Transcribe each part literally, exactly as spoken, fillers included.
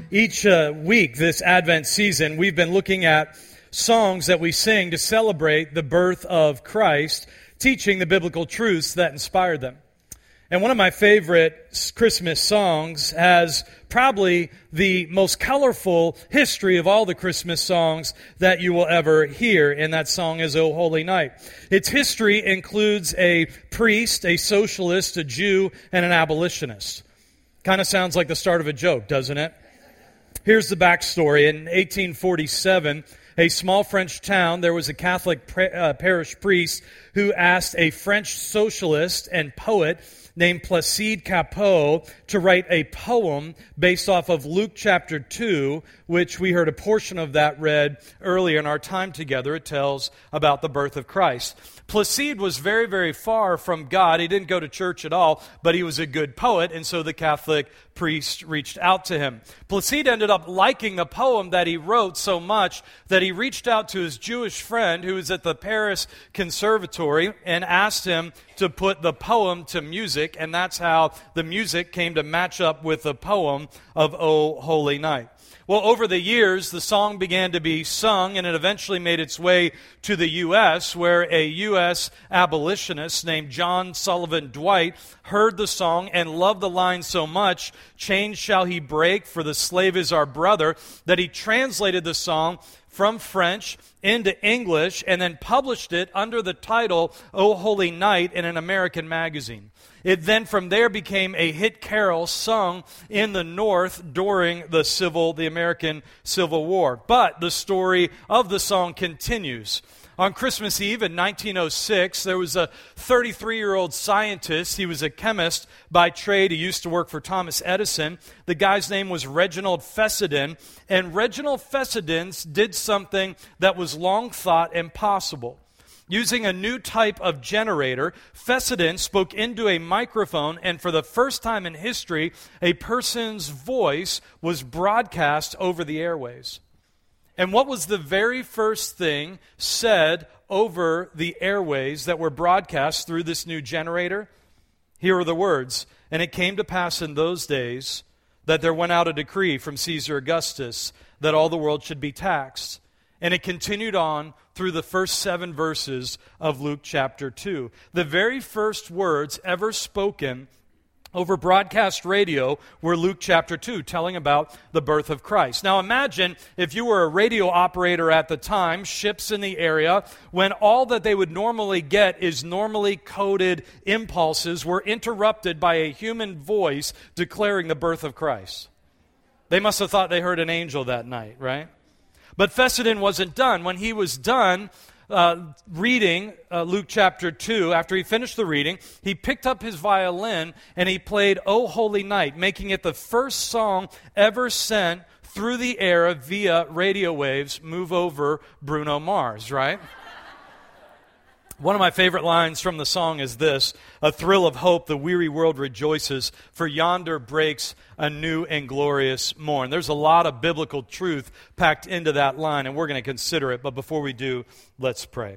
Each uh, week this Advent season, we've been looking at songs that we sing to celebrate the birth of Christ, teaching the biblical truths that inspired them. And one of my favorite Christmas songs has probably the most colorful history of all the Christmas songs that you will ever hear, and that song is O Holy Night. Its history includes a priest, a socialist, a Jew, and an abolitionist. Kind of sounds like the start of a joke, doesn't it? Here's the backstory. In eighteen forty-seven, a small French town, there was a Catholic uh, parish priest who asked a French socialist and poet named Placide Cappeau to write a poem based off of Luke chapter two, which we heard a portion of that read earlier in our time together. It tells about the birth of Christ. Placide was very, very far from God. He didn't go to church at all, but he was a good poet, and so the Catholic priest reached out to him. Placide ended up liking the poem that he wrote so much that he reached out to his Jewish friend who was at the Paris Conservatory and asked him to put the poem to music, and that's how the music came to match up with the poem of O Holy Night. Well, over the years, the song began to be sung, and it eventually made its way to the U S, where a U S abolitionist named John Sullivan Dwight heard the song and loved the line so much, "Chains shall he break, for the slave is our brother," that he translated the song from French into English and then published it under the title O Holy Night in an American magazine. It then from there became a hit carol sung in the North during the civil, the American Civil War. But the story of the song continues. On Christmas Eve in nineteen oh six, there was a thirty-three-year-old scientist. He was a chemist by trade. He used to work for Thomas Edison. The guy's name was Reginald Fessenden. And Reginald Fessenden did something that was long thought impossible. Using a new type of generator, Fessenden spoke into a microphone, and for the first time in history, a person's voice was broadcast over the airways. And what was the very first thing said over the airways that were broadcast through this new generator? Here are the words, "And it came to pass in those days that there went out a decree from Caesar Augustus that all the world should be taxed." And it continued on through the first seven verses of Luke chapter two. The very first words ever spoken over broadcast radio were Luke chapter two, telling about the birth of Christ. Now imagine if you were a radio operator at the time, ships in the area, when all that they would normally get is normally coded impulses were interrupted by a human voice declaring the birth of Christ. They must have thought they heard an angel that night, right? But Fessenden wasn't done. When he was done uh, reading uh, Luke chapter two, after he finished the reading, he picked up his violin and he played O Holy Night, making it the first song ever sent through the air via radio waves. Move over, Bruno Mars, right? One of my favorite lines from the song is this: "A thrill of hope, the weary world rejoices, for yonder breaks a new and glorious morn." There's a lot of biblical truth packed into that line, and we're going to consider it. But before we do, let's pray.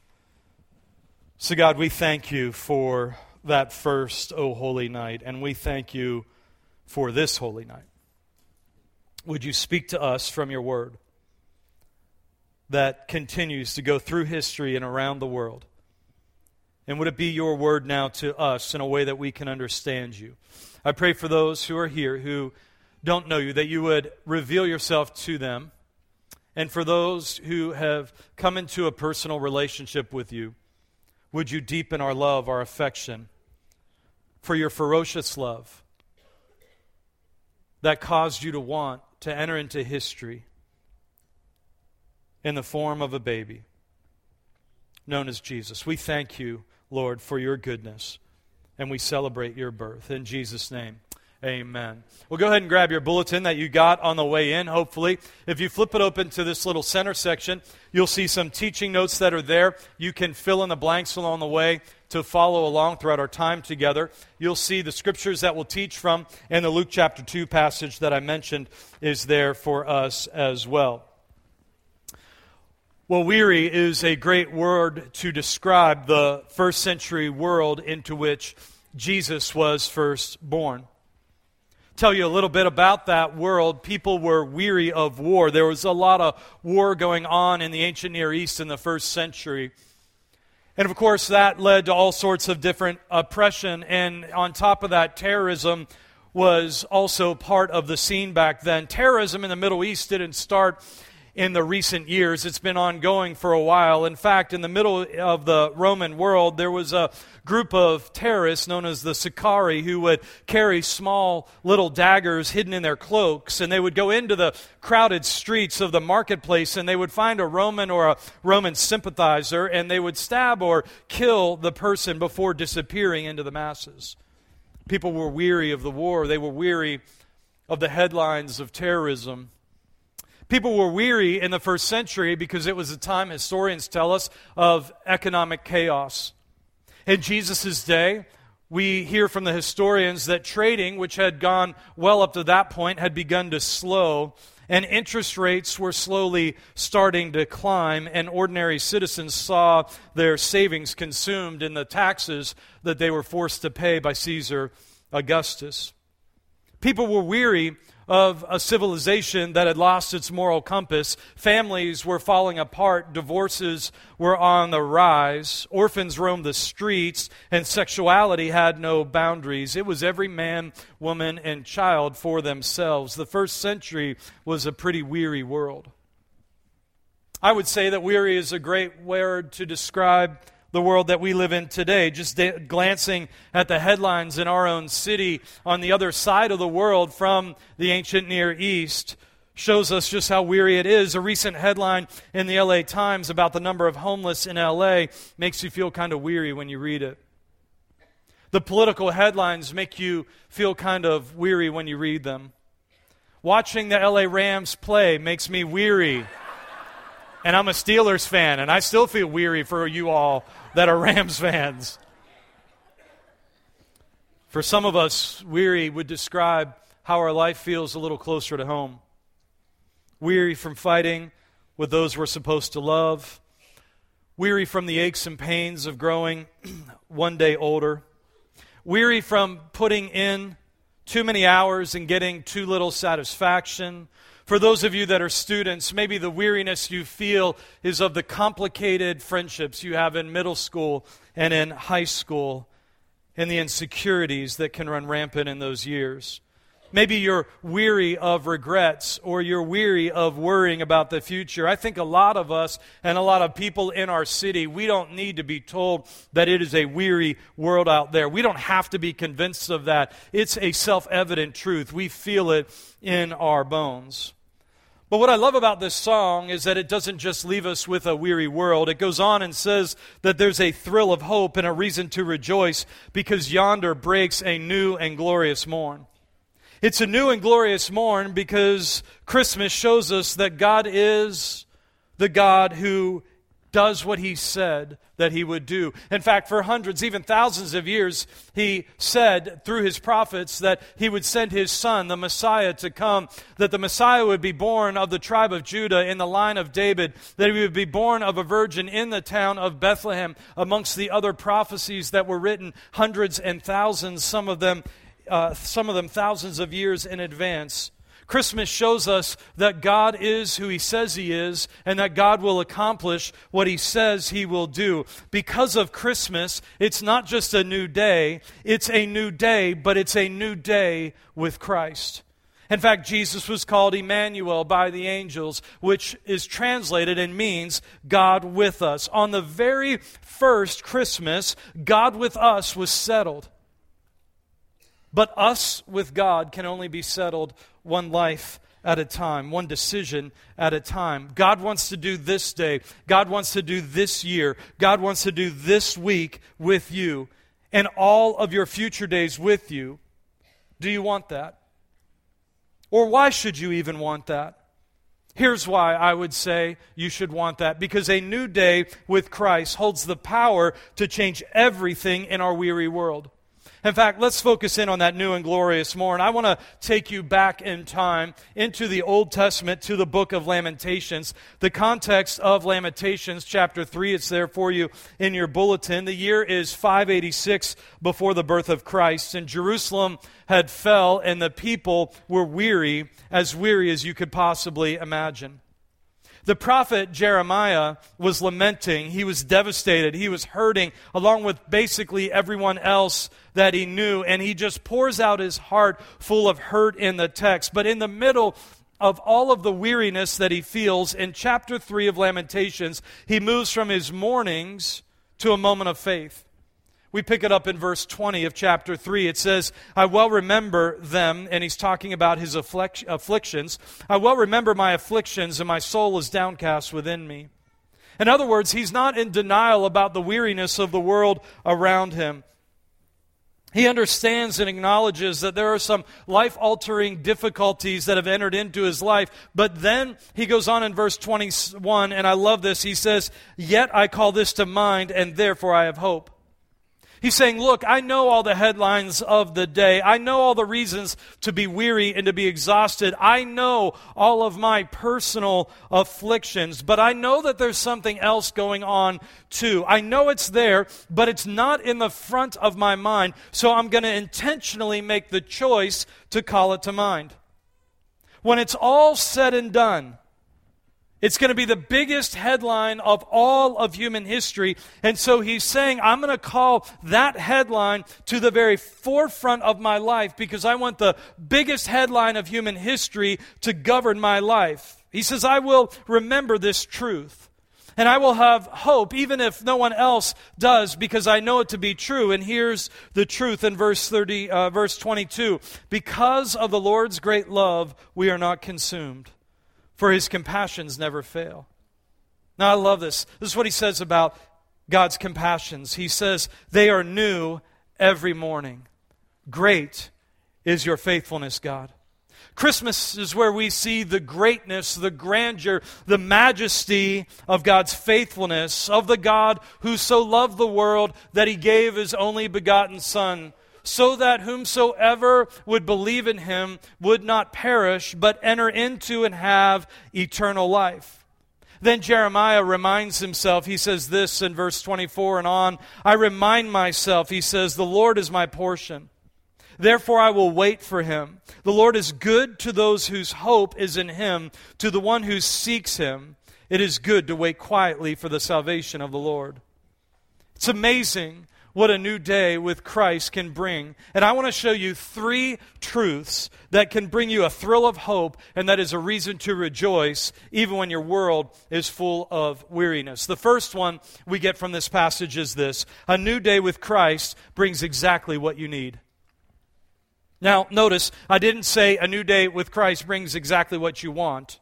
So God, we thank you for that first O Holy Night, and we thank you for this holy night. Would you speak to us from your word that continues to go through history and around the world? And would it be your word now to us in a way that we can understand you? I pray for those who are here who don't know you, that you would reveal yourself to them. And for those who have come into a personal relationship with you, would you deepen our love, our affection for your ferocious love that caused you to want to enter into history in the form of a baby known as Jesus. We thank you, Lord, for your goodness, and we celebrate your birth. In Jesus' name, amen. Well, go ahead and grab your bulletin that you got on the way in, hopefully. If you flip it open to this little center section, you'll see some teaching notes that are there. You can fill in the blanks along the way to follow along throughout our time together. You'll see the scriptures that we'll teach from, and the Luke chapter two passage that I mentioned is there for us as well. Well, weary is a great word to describe the first century world into which Jesus was first born. Tell you a little bit about that world. People were weary of war. There was a lot of war going on in the ancient Near East in the first century. And of course, that led to all sorts of different oppression. And on top of that, terrorism was also part of the scene back then. Terrorism in the Middle East didn't start in the recent years. It's been ongoing for a while. In fact, in the middle of the Roman world, there was a group of terrorists known as the Sicarii who would carry small little daggers hidden in their cloaks, and they would go into the crowded streets of the marketplace, and they would find a Roman or a Roman sympathizer, and they would stab or kill the person before disappearing into the masses. People were weary of the war. They were weary of the headlines of terrorism. People were weary in the first century because it was a time, historians tell us, of economic chaos. In Jesus' day, we hear from the historians that trading, which had gone well up to that point, had begun to slow, and interest rates were slowly starting to climb, and ordinary citizens saw their savings consumed in the taxes that they were forced to pay by Caesar Augustus. People were weary of a civilization that had lost its moral compass. Families were falling apart. Divorces were on the rise. Orphans roamed the streets, and sexuality had no boundaries. It was every man, woman, and child for themselves. The first century was a pretty weary world. I would say that weary is a great word to describe the world that we live in today. Just da- glancing at the headlines in our own city on the other side of the world from the ancient Near East shows us just how weary it is. A recent headline in the L A Times about the number of homeless in L A makes you feel kind of weary when you read it. The political headlines make you feel kind of weary when you read them. Watching the L A Rams play makes me weary. And I'm a Steelers fan, and I still feel weary for you all that are Rams fans. For some of us, weary would describe how our life feels a little closer to home. Weary from fighting with those we're supposed to love. Weary from the aches and pains of growing one day older. Weary from putting in too many hours and getting too little satisfaction. For those of you that are students, maybe the weariness you feel is of the complicated friendships you have in middle school and in high school, and the insecurities that can run rampant in those years. Maybe you're weary of regrets, or you're weary of worrying about the future. I think a lot of us and a lot of people in our city, we don't need to be told that it is a weary world out there. We don't have to be convinced of that. It's a self-evident truth. We feel it in our bones. But what I love about this song is that it doesn't just leave us with a weary world. It goes on and says that there's a thrill of hope and a reason to rejoice because yonder breaks a new and glorious morn. It's a new and glorious morn because Christmas shows us that God is the God who does what He said that He would do. In fact, for hundreds, even thousands of years, He said through His prophets that He would send His Son, the Messiah, to come, that the Messiah would be born of the tribe of Judah in the line of David, that He would be born of a virgin in the town of Bethlehem, amongst the other prophecies that were written hundreds and thousands, some of them, uh, some of them thousands of years in advance. Christmas shows us that God is who He says He is, and that God will accomplish what He says He will do. Because of Christmas, it's not just a new day, it's a new day, but it's a new day with Christ. In fact, Jesus was called Emmanuel by the angels, which is translated and means God with us. On the very first Christmas, God with us was settled. But us with God can only be settled one life at a time, one decision at a time. God wants to do this day. God wants to do this year. God wants to do this week with you and all of your future days with you. Do you want that? Or why should you even want that? Here's why I would say you should want that. Because a new day with Christ holds the power to change everything in our weary world. In fact, let's focus in on that new and glorious more. And I want to take you back in time into the Old Testament, to the book of Lamentations. The context of Lamentations, chapter three, it's there for you in your bulletin. The year is five eighty-six before the birth of Christ. And Jerusalem had fell, and the people were weary, as weary as you could possibly imagine. The prophet Jeremiah was lamenting. He was devastated. He was hurting, along with basically everyone else that he knew. And he just pours out his heart full of hurt in the text. But in the middle of all of the weariness that he feels, in chapter three of Lamentations, he moves from his mournings to a moment of faith. We pick it up in verse twenty of chapter three. It says, I well remember them, and he's talking about his afflic- afflictions. I well remember my afflictions, and my soul is downcast within me. In other words, he's not in denial about the weariness of the world around him. He understands and acknowledges that there are some life-altering difficulties that have entered into his life. But then he goes on in verse twenty-one, and I love this. He says, Yet I call this to mind, and therefore I have hope. He's saying, look, I know all the headlines of the day. I know all the reasons to be weary and to be exhausted. I know all of my personal afflictions, but I know that there's something else going on too. I know it's there, but it's not in the front of my mind, so I'm going to intentionally make the choice to call it to mind. When it's all said and done, it's going to be the biggest headline of all of human history. And so he's saying, I'm going to call that headline to the very forefront of my life because I want the biggest headline of human history to govern my life. He says, I will remember this truth. And I will have hope, even if no one else does, because I know it to be true. And here's the truth in verse thirty, uh, verse twenty-two. Because of the Lord's great love, we are not consumed, for his compassions never fail. Now, I love this. This is what he says about God's compassions. He says, they are new every morning. Great is your faithfulness, God. Christmas is where we see the greatness, the grandeur, the majesty of God's faithfulness, of the God who so loved the world that he gave his only begotten Son, so that whomsoever would believe in him would not perish, but enter into and have eternal life. Then Jeremiah reminds himself, he says this in verse twenty-four and on, I remind myself, he says, the Lord is my portion. Therefore I will wait for him. The Lord is good to those whose hope is in him, to the one who seeks him. It is good to wait quietly for the salvation of the Lord. It's amazing what a new day with Christ can bring. And I want to show you three truths that can bring you a thrill of hope, and that is a reason to rejoice even when your world is full of weariness. The first one we get from this passage is this: a new day with Christ brings exactly what you need. Now, notice, I didn't say a new day with Christ brings exactly what you want.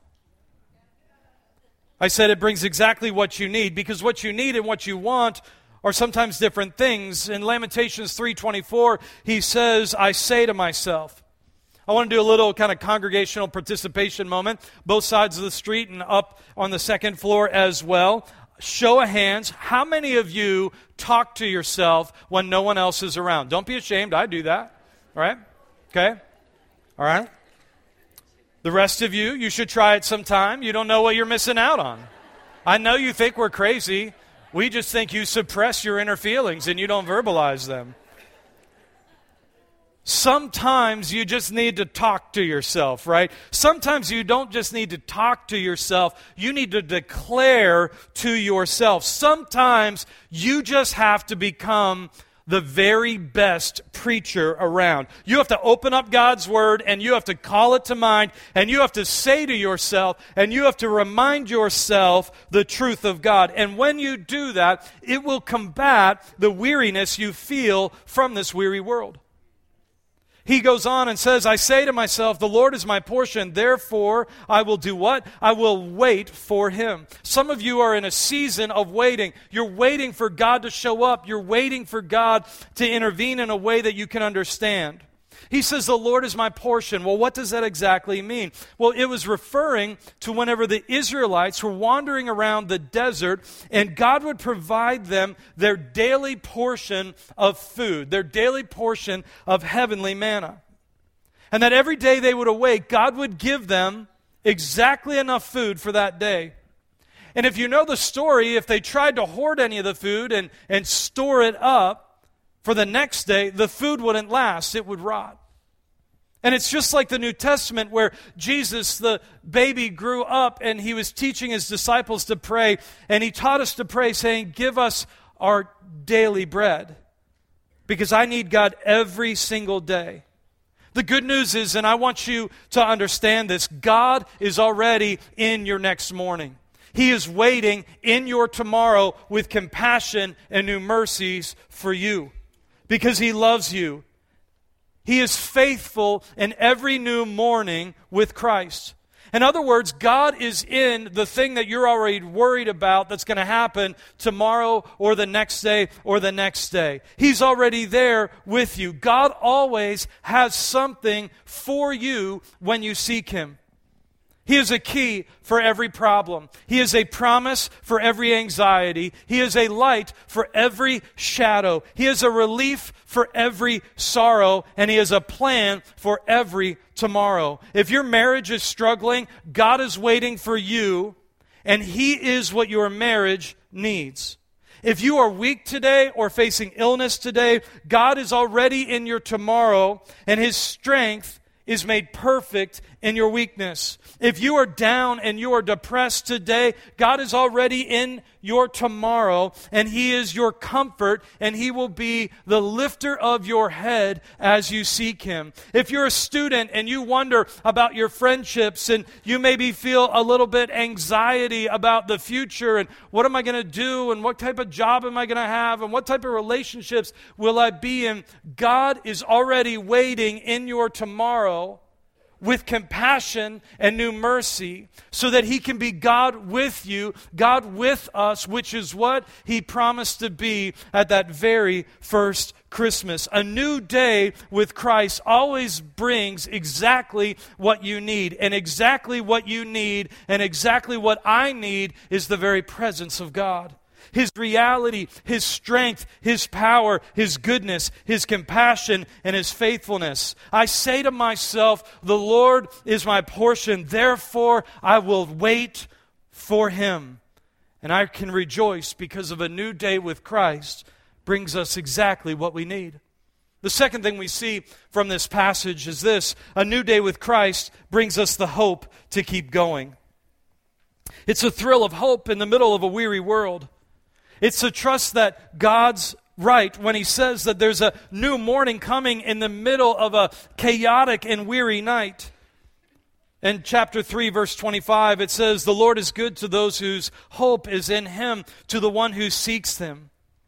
I said it brings exactly what you need, because what you need and what you want are sometimes different things. In Lamentations three twenty-four, he says, I say to myself. I want to do a little kind of congregational participation moment, both sides of the street and up on the second floor as well. Show of hands, how many of you talk to yourself when no one else is around? Don't be ashamed, I do that. All right? Okay? All right? The rest of you, you should try it sometime. You don't know what you're missing out on. I know you think we're crazy. We just think you suppress your inner feelings and you don't verbalize them. Sometimes you just need to talk to yourself, right? Sometimes you don't just need to talk to yourself. You need to declare to yourself. Sometimes you just have to become the very best preacher around. You have to open up God's Word and you have to call it to mind and you have to say to yourself and you have to remind yourself the truth of God. And when you do that, it will combat the weariness you feel from this weary world. He goes on and says, I say to myself, the Lord is my portion, therefore I will do what? I will wait for him. Some of you are in a season of waiting. You're waiting for God to show up. You're waiting for God to intervene in a way that you can understand. He says, the Lord is my portion. Well, what does that exactly mean? Well, it was referring to whenever the Israelites were wandering around the desert and God would provide them their daily portion of food, their daily portion of heavenly manna. And that every day they would awake, God would give them exactly enough food for that day. And if you know the story, if they tried to hoard any of the food and, and store it up for the next day, the food wouldn't last. It would rot. And it's just like the New Testament where Jesus, the baby, grew up and he was teaching his disciples to pray. And he taught us to pray saying, give us our daily bread. Because I need God every single day. The good news is, and I want you to understand this, God is already in your next morning. He is waiting in your tomorrow with compassion and new mercies for you. Because He loves you. He is faithful in every new morning with Christ. In other words, God is in the thing that you're already worried about that's going to happen tomorrow or the next day or the next day. He's already there with you. God always has something for you when you seek Him. He is a key for every problem. He is a promise for every anxiety. He is a light for every shadow. He is a relief for every sorrow. And He is a plan for every tomorrow. If your marriage is struggling, God is waiting for you, and He is what your marriage needs. If you are weak today or facing illness today, God is already in your tomorrow, and His strength is made perfect in your weakness. If you are down and you are depressed today, God is already in your tomorrow, and He is your comfort, and He will be the lifter of your head as you seek Him. If you're a student and you wonder about your friendships, and you maybe feel a little bit anxiety about the future, and what am I going to do, and what type of job am I going to have, and what type of relationships will I be in, God is already waiting in your tomorrow with compassion and new mercy, so that He can be God with you, God with us, which is what He promised to be at that very first Christmas. A new day with Christ always brings exactly what you need, and exactly what you need, and exactly what I need is the very presence of God. His reality, His strength, His power, His goodness, His compassion, and His faithfulness. I say to myself, the Lord is my portion, therefore I will wait for Him. And I can rejoice because of a new day with Christ brings us exactly what we need. The second thing we see from this passage is this: a new day with Christ brings us the hope to keep going. It's a thrill of hope in the middle of a weary world. It's to trust that God's right when He says that there's a new morning coming in the middle of a chaotic and weary night. In chapter three, verse twenty-five, it says, "The Lord is good to those whose hope is in Him, to the one who seeks Him."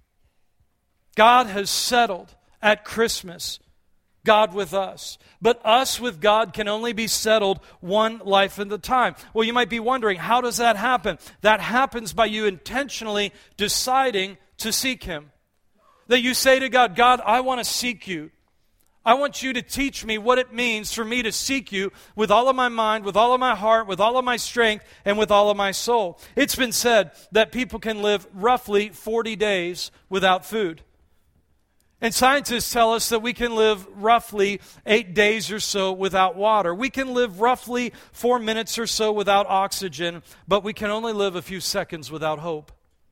God has settled at Christmas, God with us. But us with God can only be settled one life at a time. Well, you might be wondering, how does that happen? That happens by you intentionally deciding to seek Him. That you say to God, God, I want to seek You. I want You to teach me what it means for me to seek You with all of my mind, with all of my heart, with all of my strength, and with all of my soul. It's been said that people can live roughly forty days without food. And scientists tell us that we can live roughly eight days or so without water. We can live roughly four minutes or so without oxygen, but we can only live a few seconds without hope.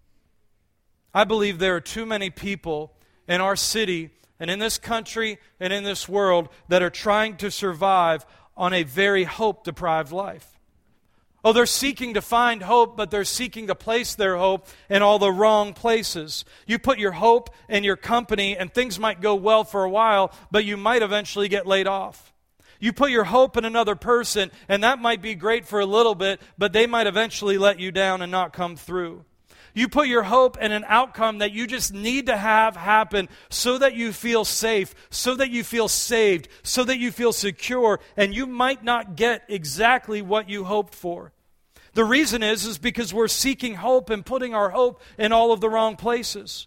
I believe there are too many people in our city and in this country and in this world that are trying to survive on a very hope-deprived life. Oh, they're seeking to find hope, but they're seeking to place their hope in all the wrong places. You put your hope in your company, and things might go well for a while, but you might eventually get laid off. You put your hope in another person, and that might be great for a little bit, but they might eventually let you down and not come through. You put your hope in an outcome that you just need to have happen so that you feel safe, so that you feel saved, so that you feel secure, and you might not get exactly what you hoped for. The reason is, is because we're seeking hope and putting our hope in all of the wrong places.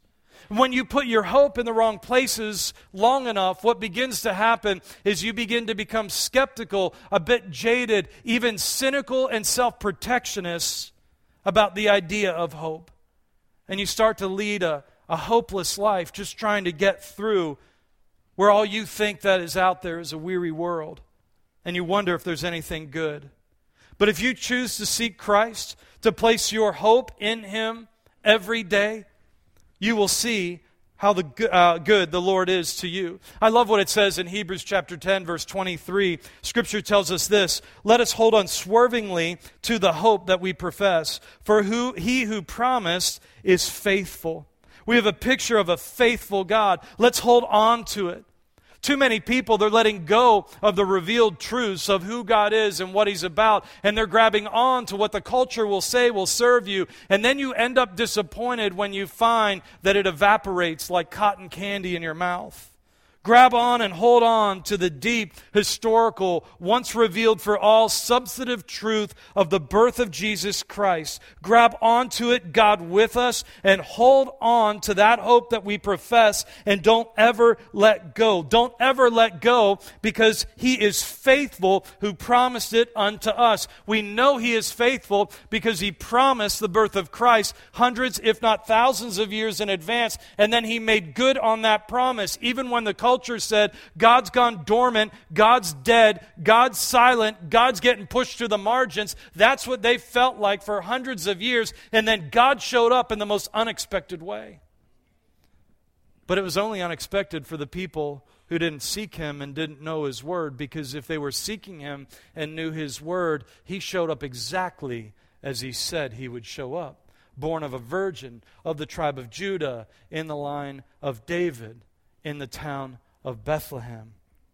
When you put your hope in the wrong places long enough, what begins to happen is you begin to become skeptical, a bit jaded, even cynical and self-protectionist about the idea of hope. And you start to lead a, a hopeless life, just trying to get through where all you think that is out there is a weary world. And you wonder if there's anything good. But if you choose to seek Christ, to place your hope in Him every day, you will see how the uh, good the Lord is to you. I love what it says in Hebrews chapter ten, verse twenty-three. Scripture tells us this: let us hold unswervingly to the hope that we profess, for who he who promised is faithful. We have a picture of a faithful God. Let's hold on to it. Too many people, they're letting go of the revealed truths of who God is and what He's about, and they're grabbing on to what the culture will say will serve you, and then you end up disappointed when you find that it evaporates like cotton candy in your mouth. Grab on and hold on to the deep, historical, once revealed for all, substantive truth of the birth of Jesus Christ. Grab onto it, God with us, and hold on to that hope that we profess, and don't ever let go. Don't ever let go, because He is faithful who promised it unto us. We know He is faithful because He promised the birth of Christ hundreds, if not thousands of years in advance, and then He made good on that promise, even when the culture Culture said, God's gone dormant, God's dead, God's silent, God's getting pushed to the margins. That's what they felt like for hundreds of years, and then God showed up in the most unexpected way. But it was only unexpected for the people who didn't seek Him and didn't know His Word, because if they were seeking Him and knew His Word, He showed up exactly as He said He would show up. Born of a virgin, of the tribe of Judah, in the line of David, in the town of Bethlehem.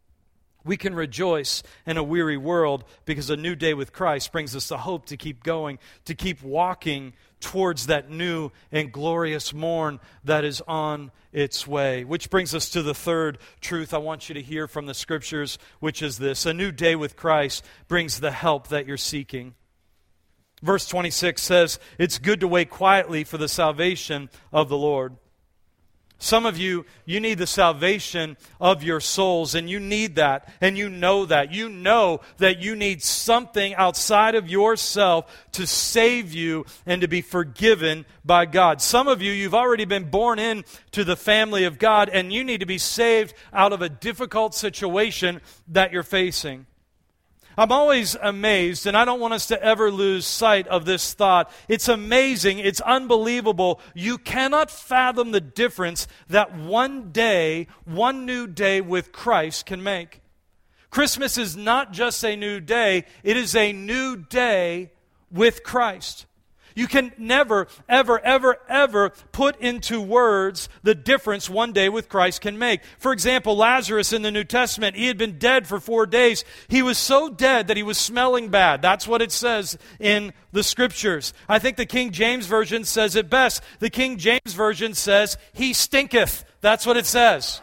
We can rejoice in a weary world because a new day with Christ brings us the hope to keep going, to keep walking towards that new and glorious morn that is on its way. Which brings us to the third truth I want you to hear from the Scriptures, which is this: a new day with Christ brings the help that you're seeking. Verse twenty-six says, it's good to wait quietly for the salvation of the Lord. Some of you, you need the salvation of your souls, and you need that, and you know that. You know that you need something outside of yourself to save you and to be forgiven by God. Some of you, you've already been born into the family of God, and you need to be saved out of a difficult situation that you're facing. I'm always amazed, and I don't want us to ever lose sight of this thought. It's amazing, it's unbelievable. You cannot fathom the difference that one day, one new day with Christ can make. Christmas is not just a new day, it is a new day with Christ. You can never, ever, ever, ever put into words the difference one day with Christ can make. For example, Lazarus in the New Testament, he had been dead for four days. He was so dead that he was smelling bad. That's what it says in the Scriptures. I think the King James Version says it best. The King James Version says, he stinketh. That's what it says.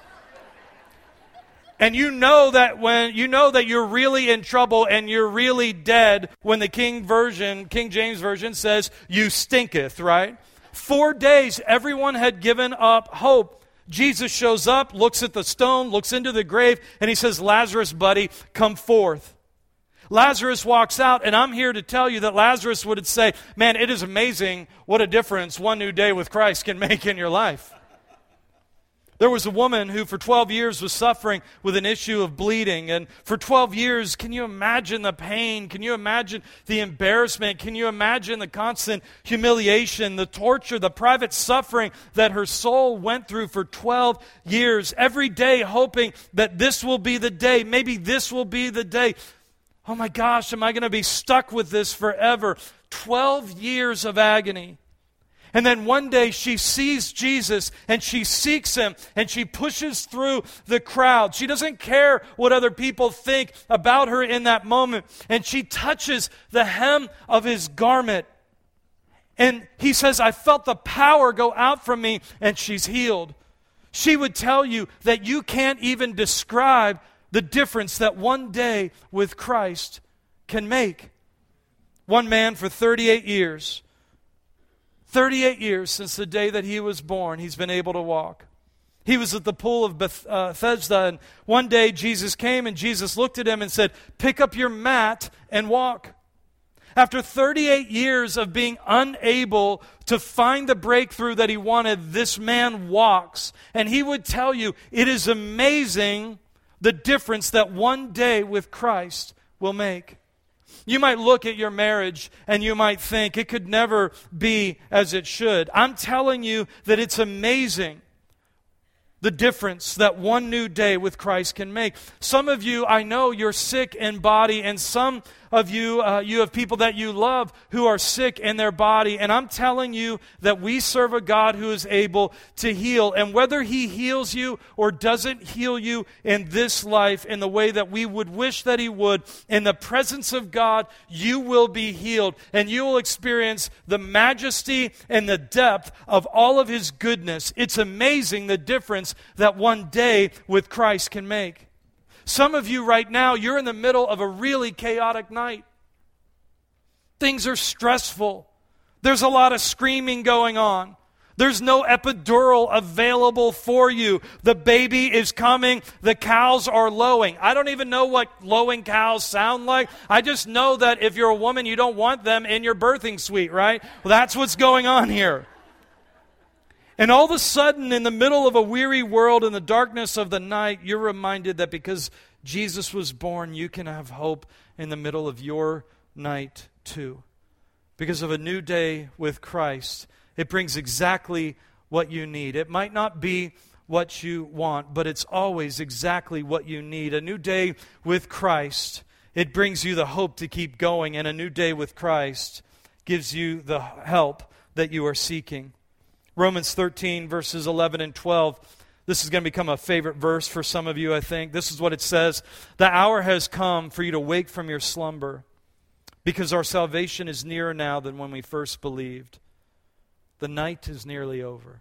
And you know that when you know that you're really in trouble and you're really dead when the King version, King James Version says, you stinketh, right? Four days, everyone had given up hope. Jesus shows up, looks at the stone, looks into the grave, and He says, Lazarus, buddy, come forth. Lazarus walks out, and I'm here to tell you that Lazarus would say, man, it is amazing what a difference one new day with Christ can make in your life. There was a woman who for twelve years was suffering with an issue of bleeding. And for twelve years, can you imagine the pain? Can you imagine the embarrassment? Can you imagine the constant humiliation, the torture, the private suffering that her soul went through for twelve years? Every day hoping that this will be the day. Maybe this will be the day. Oh my gosh, am I going to be stuck with this forever? twelve years of agony. And then one day she sees Jesus and she seeks Him and she pushes through the crowd. She doesn't care what other people think about her in that moment. And she touches the hem of His garment. And he says, I felt the power go out from me, and she's healed. She would tell you that you can't even describe the difference that one day with Christ can make. One man for thirty-eight years thirty-eight years since the day that he was born, he's been able to walk. He was at the pool of Bethesda, and one day Jesus came and Jesus looked at him and said, "Pick up your mat and walk." After thirty-eight years of being unable to find the breakthrough that he wanted, this man walks. And he would tell you, it is amazing the difference that one day with Christ will make. You might look at your marriage and you might think it could never be as it should. I'm telling you that it's amazing the difference that one new day with Christ can make. Some of you, I know you're sick in body, and some of you, uh, you have people that you love who are sick in their body. And I'm telling you that we serve a God who is able to heal. And whether He heals you or doesn't heal you in this life in the way that we would wish that He would, in the presence of God, you will be healed. And you will experience the majesty and the depth of all of His goodness. It's amazing the difference that one day with Christ can make. Some of you right now, you're in the middle of a really chaotic night. Things are stressful. There's a lot of screaming going on. There's no epidural available for you. The baby is coming. The cows are lowing. I don't even know what lowing cows sound like. I just know that if you're a woman, you don't want them in your birthing suite, right? Well, that's what's going on here. And all of a sudden, in the middle of a weary world, in the darkness of the night, you're reminded that because Jesus was born, you can have hope in the middle of your night too. Because of a new day with Christ, it brings exactly what you need. It might not be what you want, but it's always exactly what you need. A new day with Christ, it brings you the hope to keep going, and a new day with Christ gives you the help that you are seeking. Romans thirteen, verses eleven and twelve. This is going to become a favorite verse for some of you, I think. This is what it says. The hour has come for you to wake from your slumber, because our salvation is nearer now than when we first believed. The night is nearly over.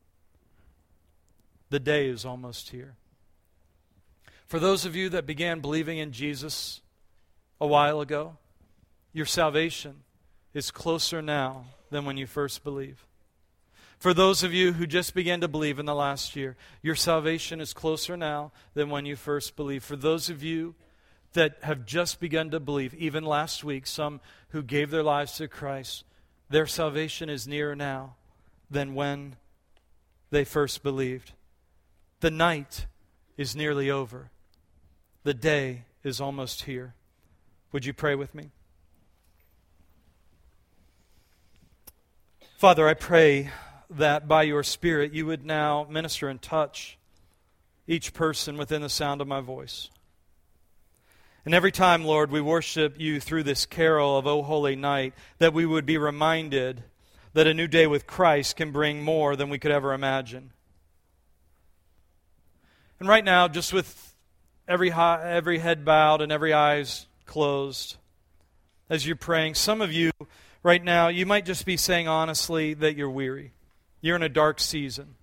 The day is almost here. For those of you that began believing in Jesus a while ago, your salvation is closer now than when you first believed. For those of you who just began to believe in the last year, your salvation is closer now than when you first believed. For those of you that have just begun to believe, even last week, some who gave their lives to Christ, their salvation is nearer now than when they first believed. The night is nearly over. The day is almost here. Would you pray with me? Father, I pray that by your Spirit you would now minister and touch each person within the sound of my voice. And every time, Lord, we worship you through this carol of O Holy Night, that we would be reminded that a new day with Christ can bring more than we could ever imagine. And right now, just with every, high, every head bowed and every eyes closed, as you're praying, some of you right now, you might just be saying honestly that you're weary. You're in a dark season.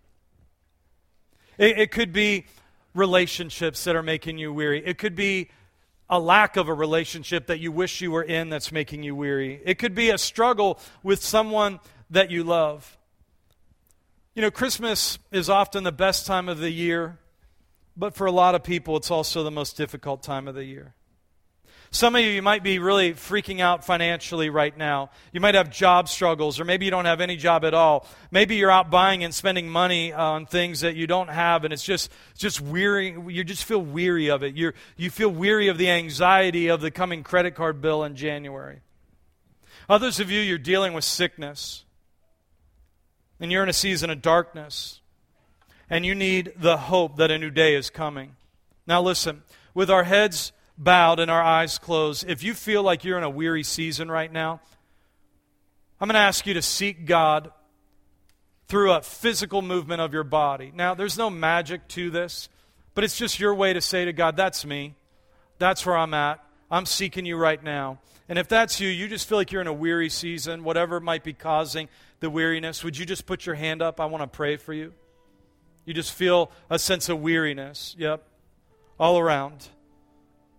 It, it could be relationships that are making you weary. It could be a lack of a relationship that you wish you were in that's making you weary. It could be a struggle with someone that you love. You know, Christmas is often the best time of the year, but for a lot of people, it's also the most difficult time of the year. Some of you, you might be really freaking out financially right now. You might have job struggles, or maybe you don't have any job at all. Maybe you're out buying and spending money on things that you don't have, and it's just it's just weary. You just feel weary of it. You you feel weary of the anxiety of the coming credit card bill in January. Others of you, you're dealing with sickness, and you're in a season of darkness, and you need the hope that a new day is coming. Now listen, with our heads bowed and our eyes closed, if you feel like you're in a weary season right now, I'm going to ask you to seek God through a physical movement of your body. Now, there's no magic to this, but it's just your way to say to God, that's me. That's where I'm at. I'm seeking you right now. And if that's you, you just feel like you're in a weary season, whatever might be causing the weariness, would you just put your hand up? I want to pray for you. You just feel a sense of weariness. Yep. All around.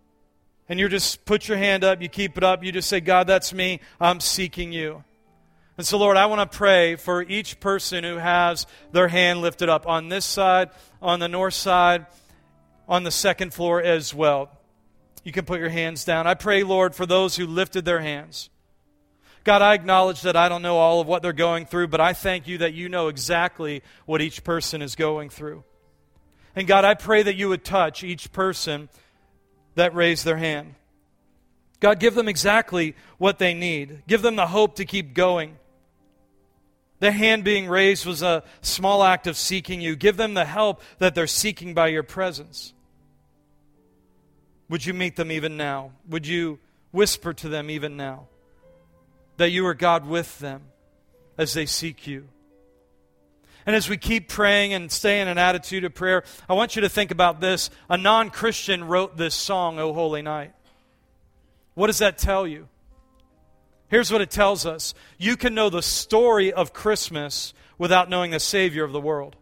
And you just put your hand up, you keep it up, you just say, God, that's me, I'm seeking you. And so, Lord, I want to pray for each person who has their hand lifted up on this side, on the north side, on the second floor as well. You can put your hands down. I pray, Lord, for those who lifted their hands. God, I acknowledge that I don't know all of what they're going through, but I thank you that you know exactly what each person is going through. And God, I pray that you would touch each person that raised their hand. God, give them exactly what they need. Give them the hope to keep going. The hand being raised was a small act of seeking you. Give them the help that they're seeking by your presence. Would you meet them even now? Would you whisper to them even now that you are God with them as they seek you? And as we keep praying and stay in an attitude of prayer, I want you to think about this. A non-Christian wrote this song, O Holy Night. What does that tell you? Here's what it tells us. You can know the story of Christmas without knowing the Savior of the world.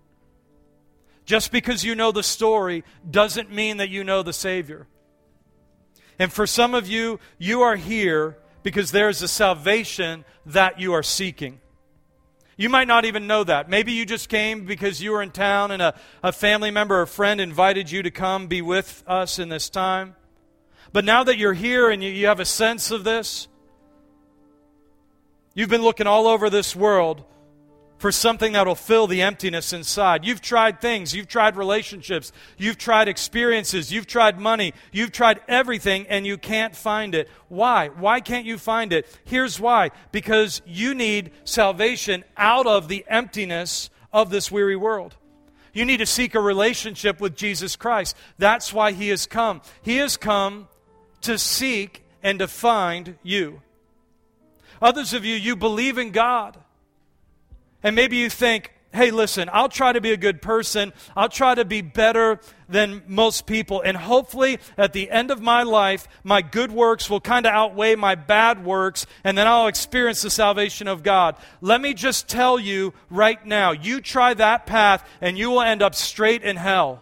Just because you know the story doesn't mean that you know the Savior. And for some of you, you are here because there is a salvation that you are seeking. You might not even know that. Maybe you just came because you were in town and a, a family member or friend invited you to come be with us in this time. But now that you're here and you, you have a sense of this, you've been looking all over this world for something that will fill the emptiness inside. You've tried things. You've tried relationships. You've tried experiences. You've tried money. You've tried everything, and you can't find it. Why? Why can't you find it? Here's why. Because you need salvation out of the emptiness of this weary world. You need to seek a relationship with Jesus Christ. That's why He has come. He has come to seek and to find you. Others of you, you believe in God. And maybe you think, hey, listen, I'll try to be a good person. I'll try to be better than most people. And hopefully, at the end of my life, my good works will kind of outweigh my bad works, and then I'll experience the salvation of God. Let me just tell you right now, you try that path, and you will end up straight in hell.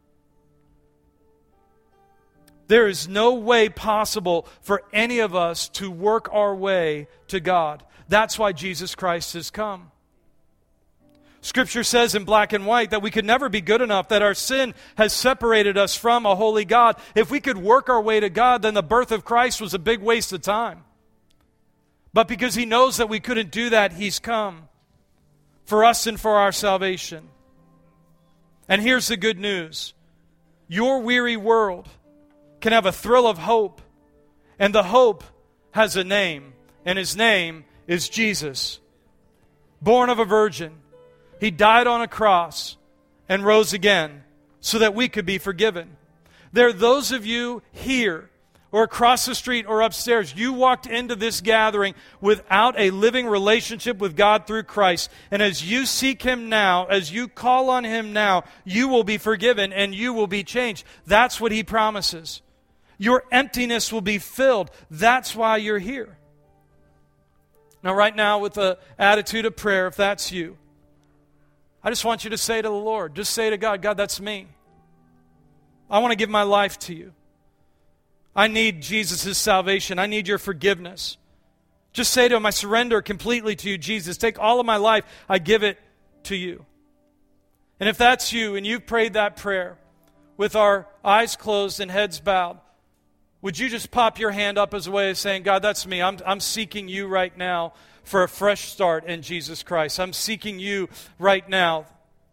There is no way possible for any of us to work our way to God. That's why Jesus Christ has come. Scripture says in black and white that we could never be good enough, that our sin has separated us from a holy God. If we could work our way to God, then the birth of Christ was a big waste of time. But because He knows that we couldn't do that, He's come for us and for our salvation. And here's the good news. Your weary world can have a thrill of hope, and the hope has a name, and His name is Jesus. Born of a virgin. He died on a cross and rose again so that we could be forgiven. There are those of you here or across the street or upstairs. You walked into this gathering without a living relationship with God through Christ. And as you seek Him now, as you call on Him now, you will be forgiven and you will be changed. That's what He promises. Your emptiness will be filled. That's why you're here. Now, right now, with the attitude of prayer, if that's you, I just want you to say to the Lord, just say to God, God, that's me. I want to give my life to you. I need Jesus' salvation. I need your forgiveness. Just say to Him, I surrender completely to you, Jesus. Take all of my life. I give it to you. And if that's you and you've prayed that prayer with our eyes closed and heads bowed, would you just pop your hand up as a way of saying, God, that's me. I'm, I'm seeking you right now for a fresh start in Jesus Christ. I'm seeking you right now.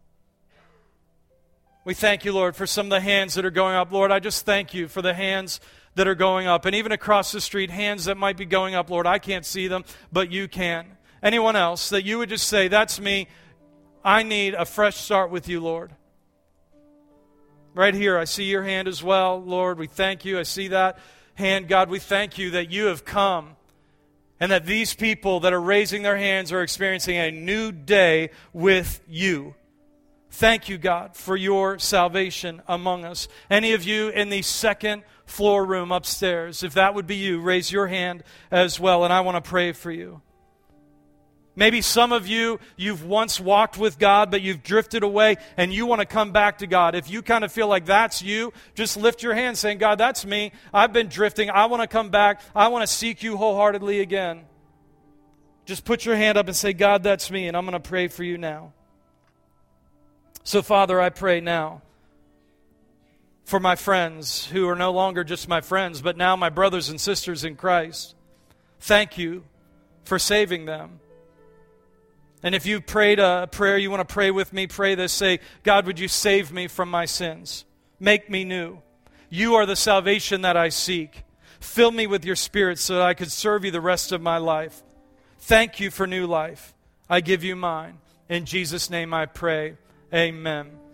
We thank you, Lord, for some of the hands that are going up. Lord, I just thank you for the hands that are going up. And even across the street, hands that might be going up, Lord, I can't see them, but you can. Anyone else that you would just say, that's me. I need a fresh start with you, Lord. Right here, I see your hand as well. Lord, we thank you. I see that hand. God, we thank you that you have come and that these people that are raising their hands are experiencing a new day with you. Thank you, God, for your salvation among us. Any of you in the second floor room upstairs, if that would be you, raise your hand as well, and I want to pray for you. Maybe some of you, you've once walked with God, but you've drifted away, and you want to come back to God. If you kind of feel like that's you, just lift your hand saying, God, that's me. I've been drifting. I want to come back. I want to seek you wholeheartedly again. Just put your hand up and say, God, that's me, and I'm going to pray for you now. So, Father, I pray now for my friends who are no longer just my friends, but now my brothers and sisters in Christ. Thank you for saving them. And if you prayed a prayer, you want to pray with me, pray this. Say, God, would you save me from my sins? Make me new. You are the salvation that I seek. Fill me with your Spirit so that I could serve you the rest of my life. Thank you for new life. I give you mine. In Jesus' name I pray. Amen.